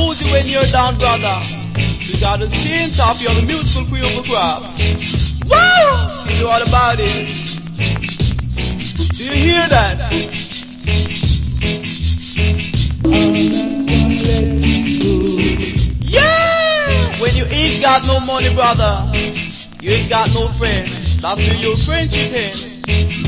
lose it when you're down, brother. So you gotta stay on top, you're the musical queen of the crop. Woo! See all about it. Do you hear that? Yeah! When you ain't got no money, brother, you ain't got no friend. That's where your friendship ends.